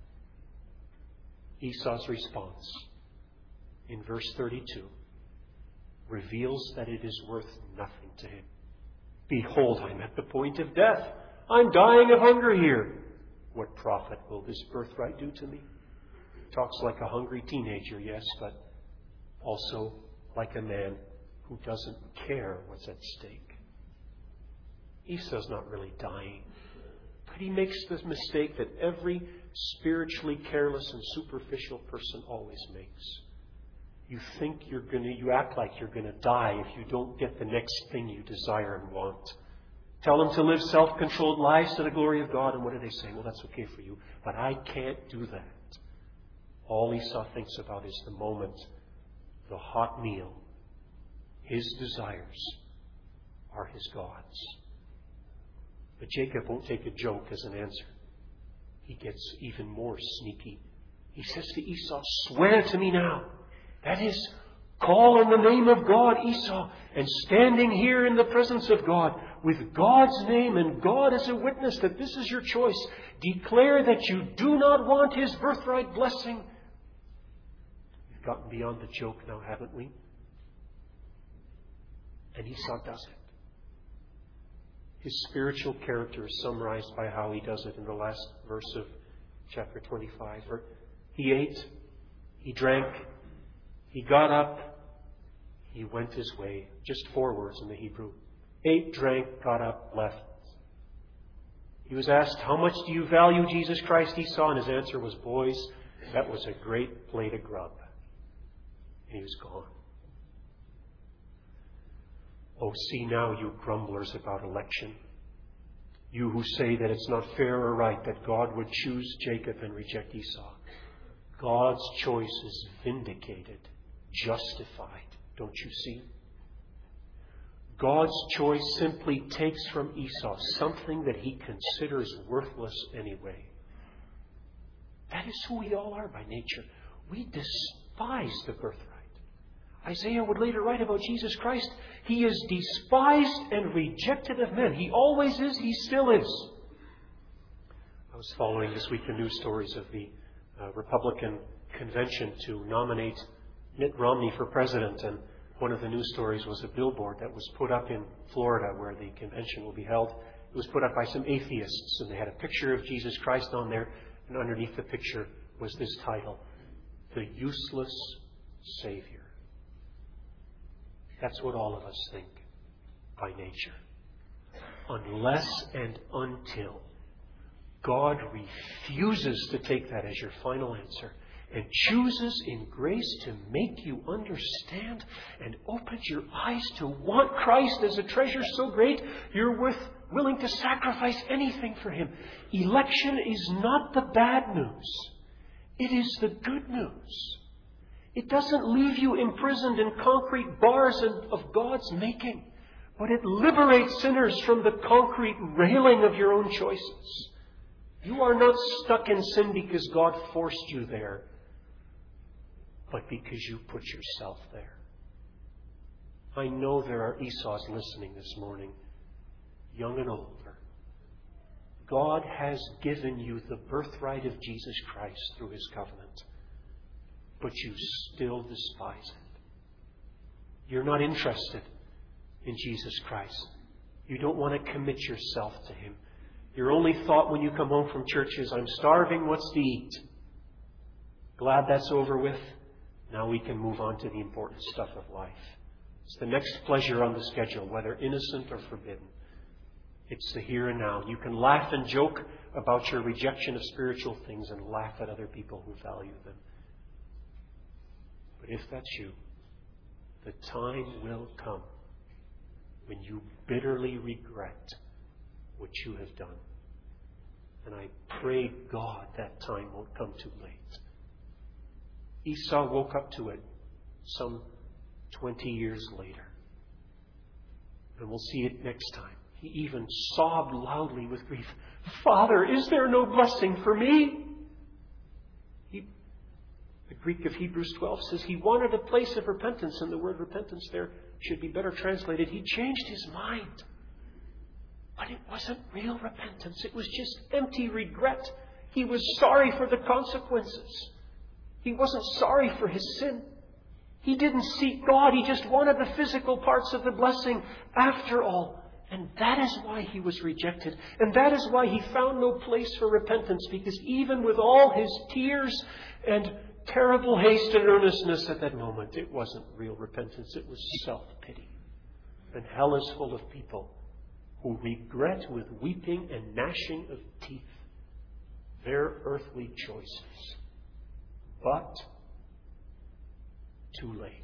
Esau's response in verse 32 reveals that it is worth nothing to him. Behold, I'm at the point of death. I'm dying of hunger here. What profit will this birthright do to me? Talks like a hungry teenager, yes, but also like a man who doesn't care what's at stake. Esau's not really dying, but he makes the mistake that every spiritually careless and superficial person always makes. You think you act like you're going to die if you don't get the next thing you desire and want. Tell them to live self-controlled lives to the glory of God, and what do they say? Well, that's okay for you, but I can't do that. All Esau thinks about is the moment, the hot meal. His desires are his gods. But Jacob won't take a joke as an answer. He gets even more sneaky. He says to Esau, "Swear to me now." That is, call on the name of God, Esau, and standing here in the presence of God, with God's name and God as a witness that this is your choice, declare that you do not want his birthright blessing. We've gotten beyond the joke now, haven't we? And Esau does it. His spiritual character is summarized by how he does it in the last verse of chapter 25. He ate, he drank, he got up, he went his way. Just 4 words in the Hebrew. Ate, drank, got up, left. He was asked, "How much do you value Jesus Christ, Esau?" And his answer was, "Boys, that was a great plate of grub." And he was gone. Oh, see now, you grumblers about election. You who say that it's not fair or right that God would choose Jacob and reject Esau. God's choice is vindicated, justified. Don't you see? God's choice simply takes from Esau something that he considers worthless anyway. That is who we all are by nature. We despise the birthright. Isaiah would later write about Jesus Christ. He is despised and rejected of men. He always is. He still is. I was following this week the news stories of the Republican convention to nominate Mitt Romney for president. And one of the news stories was a billboard that was put up in Florida where the convention will be held. It was put up by some atheists, and they had a picture of Jesus Christ on there. And underneath the picture was this title, "The Useless Savior." That's what all of us think by nature. Unless and until God refuses to take that as your final answer and chooses in grace to make you understand and opens your eyes to want Christ as a treasure so great you're willing to sacrifice anything for Him. Election is not the bad news. It is the good news. It doesn't leave you imprisoned in concrete bars of God's making, but it liberates sinners from the concrete railing of your own choices. You are not stuck in sin because God forced you there, but because you put yourself there. I know there are Esau's listening this morning, young and older. God has given you the birthright of Jesus Christ through His covenant, but you still despise it. You're not interested in Jesus Christ. You don't want to commit yourself to Him. Your only thought when you come home from church is, "I'm starving, what's to eat?" Glad that's over with. Now we can move on to the important stuff of life. It's the next pleasure on the schedule, whether innocent or forbidden. It's the here and now. You can laugh and joke about your rejection of spiritual things and laugh at other people who value them. But if that's you, the time will come when you bitterly regret what you have done. And I pray God that time won't come too late. Esau woke up to it some 20 years later. And we'll see it next time. He even sobbed loudly with grief. "Father, is there no blessing for me?" The Greek of Hebrews 12 says he wanted a place of repentance, and the word repentance there should be better translated. He changed his mind. But it wasn't real repentance. It was just empty regret. He was sorry for the consequences. He wasn't sorry for his sin. He didn't seek God. He just wanted the physical parts of the blessing after all. And that is why he was rejected. And that is why he found no place for repentance. Because even with all his tears and terrible haste and earnestness at that moment, it wasn't real repentance. It was self-pity. And hell is full of people who regret with weeping and gnashing of teeth their earthly choices. But too late.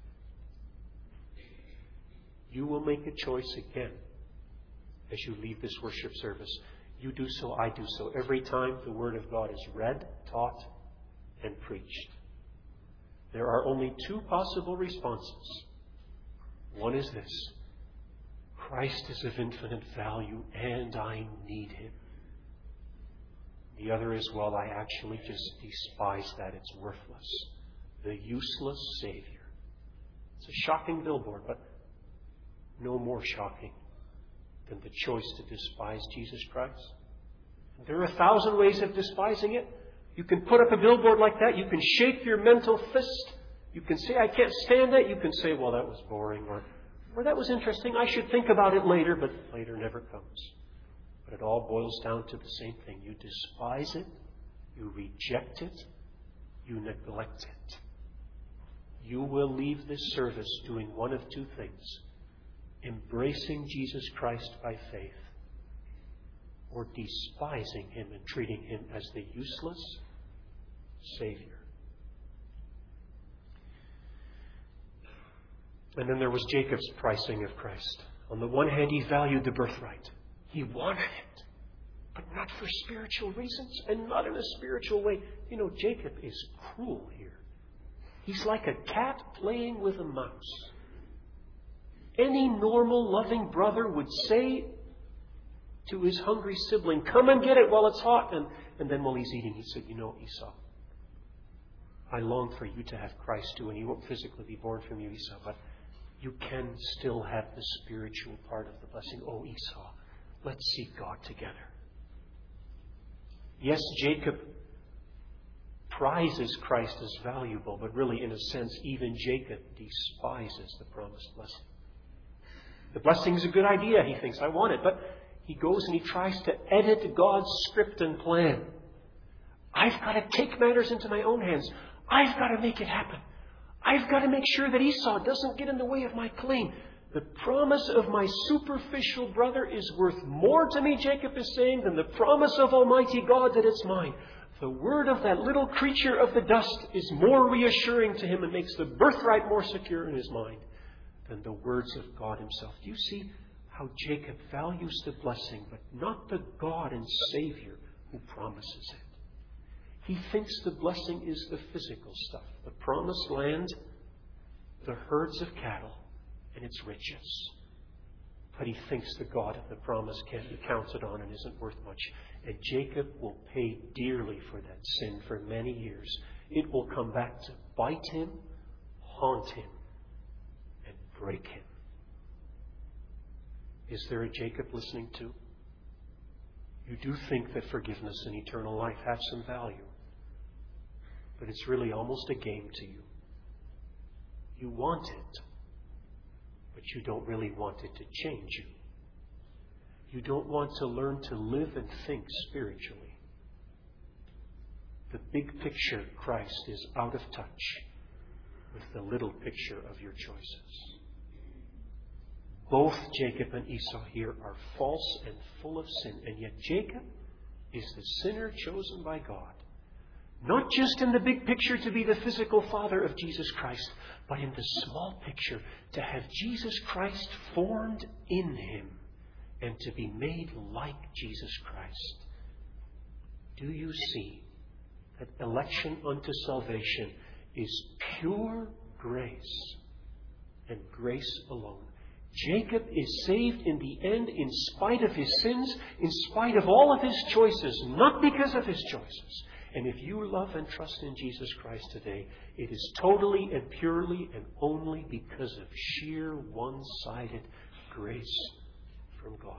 You will make a choice again as you leave this worship service. You do so, I do so. Every time the Word of God is read, taught, and preached. There are only two possible responses. One is this: Christ is of infinite value and I need Him. The other is, well, I actually just despise that. It's worthless. The useless Savior. It's a shocking billboard, but no more shocking than the choice to despise Jesus Christ. There are 1,000 ways of despising it. You can put up a billboard like that. You can shake your mental fist. You can say, I can't stand it. You can say, well, that was boring, or that was interesting. I should think about it later, but later never comes. But it all boils down to the same thing. You despise it. You reject it. You neglect it. You will leave this service doing one of two things: embracing Jesus Christ by faith, or despising Him and treating Him as the useless Savior. And then there was Jacob's pricing of Christ. On the one hand, he valued the birthright. He wanted it, but not for spiritual reasons and not in a spiritual way. You know, Jacob is cruel here. He's like a cat playing with a mouse. Any normal, loving brother would say to his hungry sibling, come and get it while it's hot. And then while he's eating, he said, you know, Esau, I long for you to have Christ too, and he won't physically be born from you, Esau, but you can still have the spiritual part of the blessing. Oh, Esau, let's seek God together. Yes, Jacob prizes Christ as valuable, but really, in a sense, even Jacob despises the promised blessing. The blessing is a good idea, he thinks. I want it. But he goes and he tries to edit God's script and plan. I've got to take matters into my own hands. I've got to make it happen. I've got to make sure that Esau doesn't get in the way of my claim. The promise of my superficial brother is worth more to me, Jacob is saying, than the promise of Almighty God that it's mine. The word of that little creature of the dust is more reassuring to him and makes the birthright more secure in his mind than the words of God Himself. Do you see how Jacob values the blessing, but not the God and Savior who promises it? He thinks the blessing is the physical stuff, the promised land, the herds of cattle, and its riches. But he thinks the God of the promise can't be counted on and isn't worth much. And Jacob will pay dearly for that sin for many years. It will come back to bite him, haunt him, and break him. Is there a Jacob listening too? You do think that forgiveness and eternal life have some value, but it's really almost a game to you. You want it, but you don't really want it to change you. You don't want to learn to live and think spiritually. The big picture, Christ, is out of touch with the little picture of your choices. Both Jacob and Esau here are false and full of sin, and yet Jacob is the sinner chosen by God. Not just in the big picture to be the physical father of Jesus Christ, but in the small picture to have Jesus Christ formed in him and to be made like Jesus Christ. Do you see that election unto salvation is pure grace and grace alone? Jacob is saved in the end in spite of his sins, in spite of all of his choices, not because of his choices. And if you love and trust in Jesus Christ today, it is totally and purely and only because of sheer one-sided grace from God.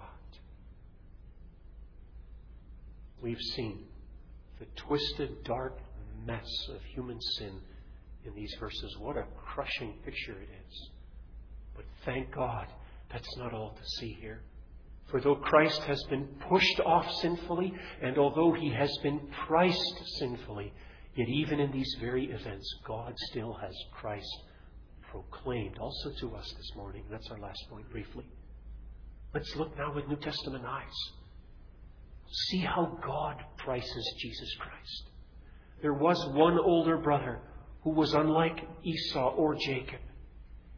We've seen the twisted, dark mess of human sin in these verses. What a crushing picture it is. But thank God, that's not all to see here. For though Christ has been pushed off sinfully, and although He has been priced sinfully, yet even in these very events, God still has Christ proclaimed also to us this morning. That's our last point briefly. Let's look now with New Testament eyes. See how God prices Jesus Christ. There was one older brother who was unlike Esau or Jacob.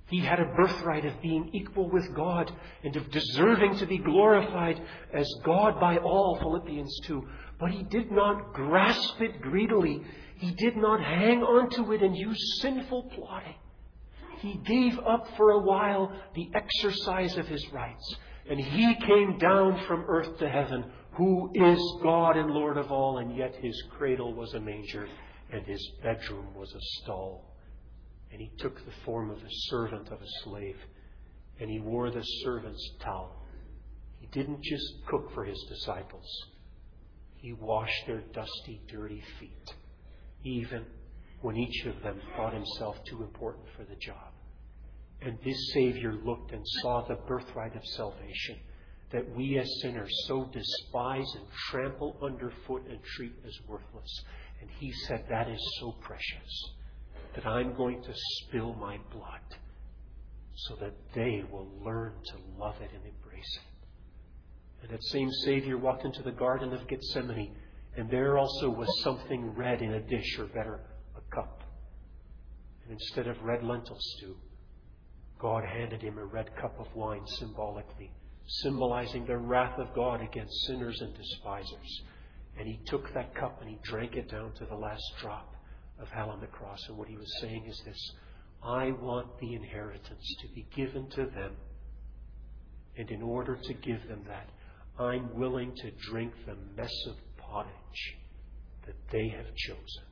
He had a birthright of being equal with God and of deserving to be glorified as God by all, Philippians 2. But he did not grasp it greedily. He did not hang on to it and use sinful plotting. He gave up for a while the exercise of his rights. And he came down from earth to heaven, who is God and Lord of all, and yet his cradle was a manger and his bedroom was a stall. And he took the form of a servant of a slave, and he wore the servant's towel. He didn't just cook for his disciples. He washed their dusty, dirty feet, even when each of them thought himself too important for the job. And this Savior looked and saw the birthright of salvation that we as sinners so despise and trample underfoot and treat as worthless. And he said, that is so precious that I'm going to spill my blood so that they will learn to love it and embrace it. And that same Savior walked into the Garden of Gethsemane, and there also was something red in a dish, or better, a cup. And instead of red lentil stew, God handed him a red cup of wine symbolizing the wrath of God against sinners and despisers. And he took that cup and he drank it down to the last drop of hell on the cross. And what he was saying is this: I want the inheritance to be given to them. And in order to give them that, I'm willing to drink the mess of pottage that they have chosen.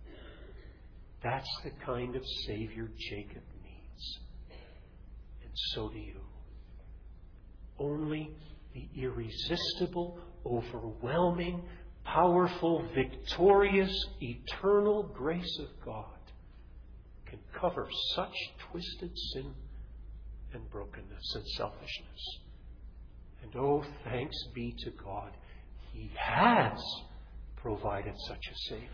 That's the kind of Savior Jacob needs. And so do you. Only the irresistible, overwhelming, powerful, victorious, eternal grace of God can cover such twisted sin and brokenness and selfishness. And oh, thanks be to God, He has provided such a Savior.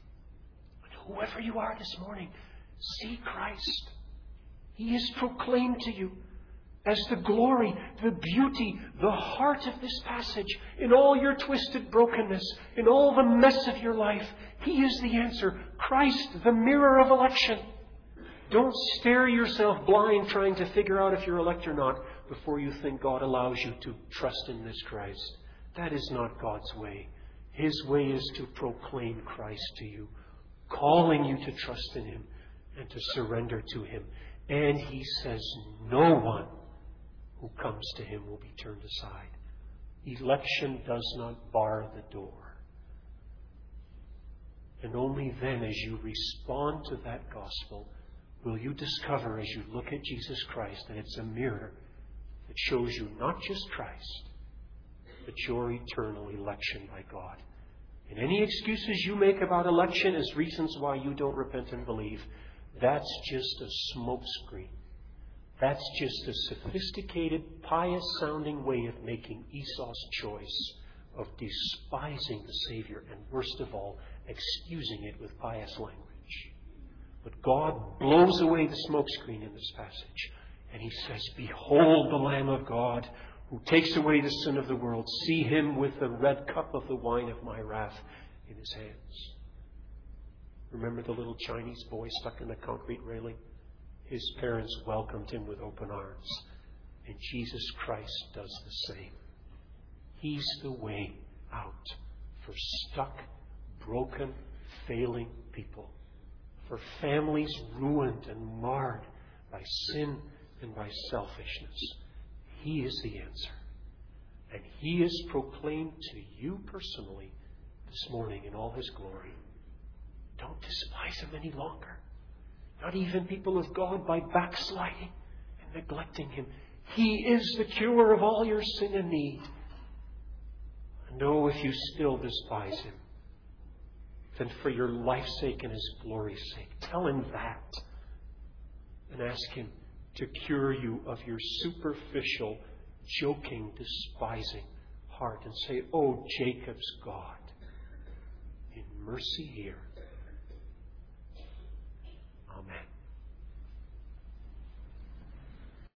And whoever you are this morning, see Christ. He is proclaimed to you as the glory, the beauty, the heart of this passage. In all your twisted brokenness, in all the mess of your life, He is the answer. Christ, the mirror of election. Don't stare yourself blind trying to figure out if you're elect or not before you think God allows you to trust in this Christ. That is not God's way. His way is to proclaim Christ to you, calling you to trust in Him and to surrender to Him. And He says no one who comes to Him will be turned aside. Election does not bar the door. And only then, as you respond to that gospel, will you discover, as you look at Jesus Christ, that it's a mirror that shows you not just Christ, but your eternal election by God. And any excuses you make about election as reasons why you don't repent and believe, that's just a smokescreen. That's just a sophisticated, pious-sounding way of making Esau's choice of despising the Savior and, worst of all, excusing it with pious language. But God blows away the smokescreen in this passage, and He says, behold the Lamb of God who takes away the sin of the world. See Him with the red cup of the wine of my wrath in His hands. Remember the little Chinese boy stuck in the concrete railing? His parents welcomed him with open arms. And Jesus Christ does the same. He's the way out for stuck, broken, failing people. For families ruined and marred by sin and by selfishness. He is the answer. And He is proclaimed to you personally this morning in all His glory. Don't despise Him any longer. Not even people of God by backsliding and neglecting Him. He is the cure of all your sin and need. And oh, if you still despise Him, then for your life's sake and His glory's sake, tell Him that. And ask Him to cure you of your superficial, joking, despising heart. And say, oh, Jacob's God, in mercy hear.